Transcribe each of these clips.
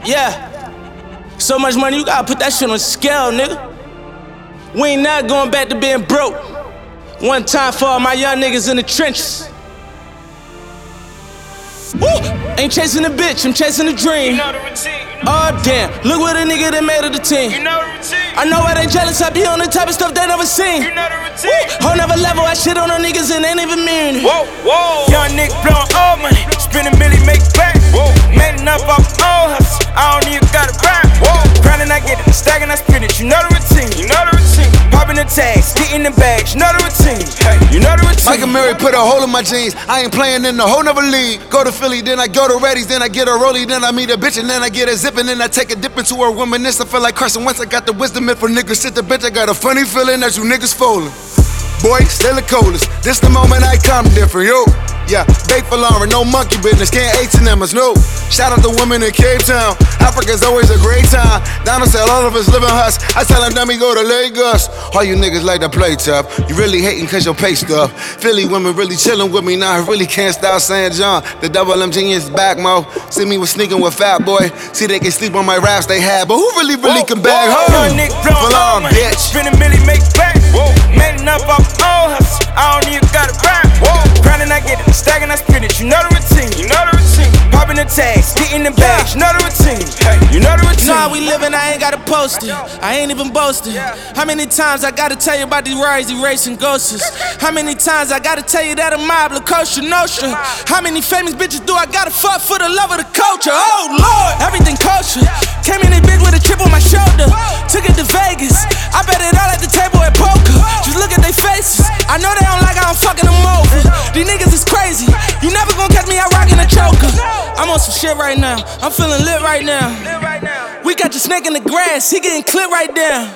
Yeah. So much money, you gotta put that shit on scale, nigga. We ain't not going back to being broke. One time for all my young niggas in the trenches. Woo! Ain't chasing a bitch, I'm chasing a dream. You know the routine. Oh damn, look what a nigga that made of the team. You know the routine. I know why they jealous, I be on the type of stuff they never seen. You know the routine. Whole never level, I shit on the niggas and ain't even mean it. Whoa, whoa. Young nigga blowing all money, spend a million, make back. Whoa. Made enough off all hustle, I don't even gotta rap. Whoa. Grinding, I get it, stacking, I spin it. You know the routine. You know the routine. Popping the tags, getting the bags. You know the routine. Hey, you know the routine. Michael Murray put a hole in my jeans. I ain't playing in the whole nother league. Go to Philly, then I go to Reddy's, then I get a rollie, then I meet a bitch, and then I get a zip, and then I take a dip into her reminisce. I feel like Carson Wentz. I got the wisdom, and for niggas shit the bitch, I got a funny feeling that you niggas falling. Boy, still the coldest. This the moment I come different, yo. Yeah, bake for Lauren, no monkey business, can't H&M's, no. Shout out to women in Cape Town. Africa's always a great time. Donald said all of us live in huts. I tell him, dummy, go to Lagos. All you niggas like to play tough. You really hating cause your pay stuff. Philly women really chilling with me now. I really can't stop saying John. The double M genius back, mo. See me was sneaking with Fat Boy. See they can sleep on my raps they had, but who really can bag home? Young nigga blowing all money, bitch. spend a million, make back. Whoa. Made enough off all hustle, I don't even gotta rap. Whoa. Grinding, I get it, stacking, I spin it. You know the routine. You know the routine. Popping the tags, getting the bags. You know the routine. Hey, you know the routine. Nah, we living, I ain't gotta post it. I ain't even boasting. How many times I gotta tell you about these rides, these racing ghosts? How many times I gotta tell you that a mob, La Costa Nostra? How many famous bitches do I gotta fuck for the love of the culture? Oh Lord, everything kosher. Came in this bitch with a chip on my shoulder. Took it to Vegas. I bet it all at the table at poker. Just look at their faces. I know they don't like how I'm fucking them over. These niggas is crazy. You never gonna catch me out rocking a choker. I'm on some shit right now. I'm feeling lit right now. We got your snake in the grass. He getting clipped right there.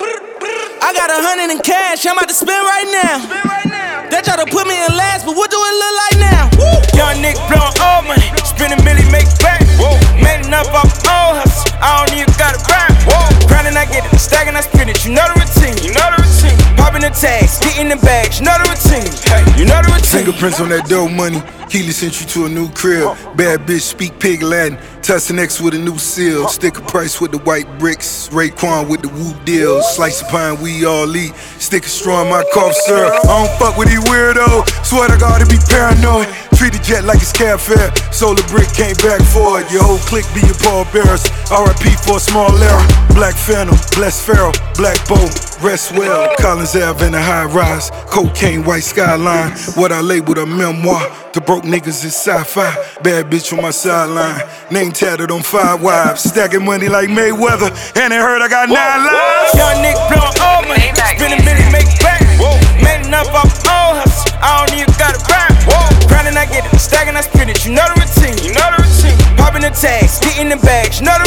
I got 100 in cash. I'm about to spend right now. They try to put me in last, but what do it look like now? Woo! Young nigga blowing all money, spend a million, make back. Whoa. Made enough off all hustle, I don't even gotta rap. Whoa. Grinding, I get it, stacking, I spin it. You know the routine. You know the routine. Popping the tags, getting the bags. You know the routine. Hey, you know the routine. Fingerprints on that dope money. Keely sent you to a new crib. Bad bitch speak pig Latin. Tussin X with a new seal. Sticker price with the white bricks. Raekwon with the woo deals. Slice of pine we all eat. Sticker straw in my cough syrup. I don't fuck with these weirdos. Swear to God to be paranoid. Treat the jet like it's cab fare. Solar brick came back for it. Your whole clique be your pallbearers. RIP for a small error. Black Phantom, Bless Pharaoh, Black Bow, rest well. Collins Ave in the high rise. Cocaine, white skyline. What I labeled a memoir. The broke niggas is sci-fi. Bad bitch on my sideline. Name tatted on 5 wives. Stacking money like Mayweather. And they heard I got 9 lives. Young nigga blowing all money, spend a million, make back. Whoa. Made enough off all hustle, I don't even gotta rap. Whoa. Grinding, I get it, stacking, I spin it. You know the routine. You know the routine. Popping the tags, getting the bags. You know the